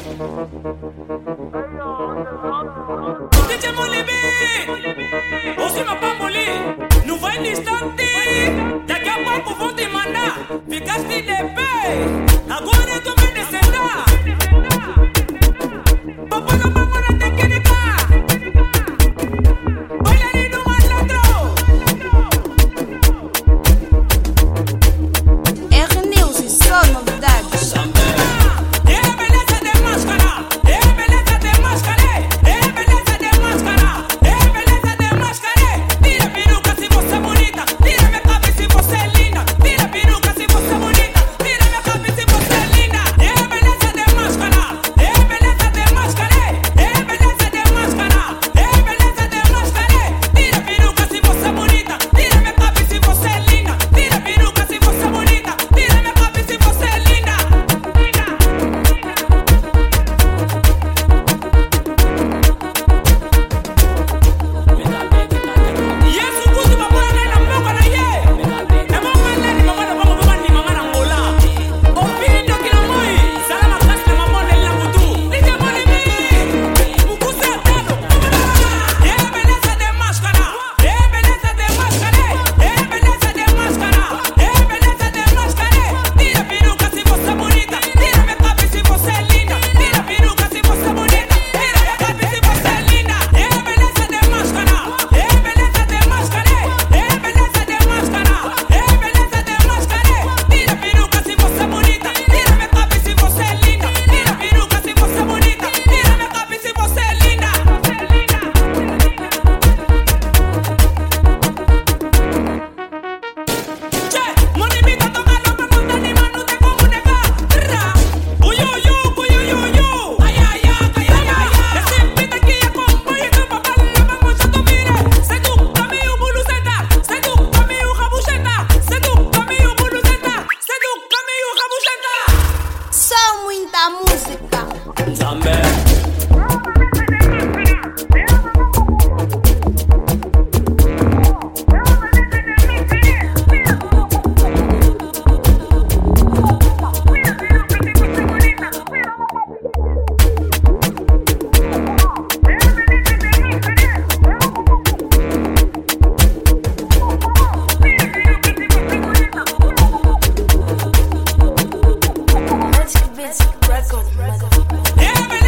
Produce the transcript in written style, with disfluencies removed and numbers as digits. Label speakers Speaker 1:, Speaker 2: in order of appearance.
Speaker 1: DJ Molibit, ouça meu pamuli, não vai no instante. Daqui a pouco vão te mandar, ficaste de pé, agora tu vai descendar. Papai não vai morar até que ele tá. Olha ali no malandro.
Speaker 2: R-News e só novidades. Record, motherfucker.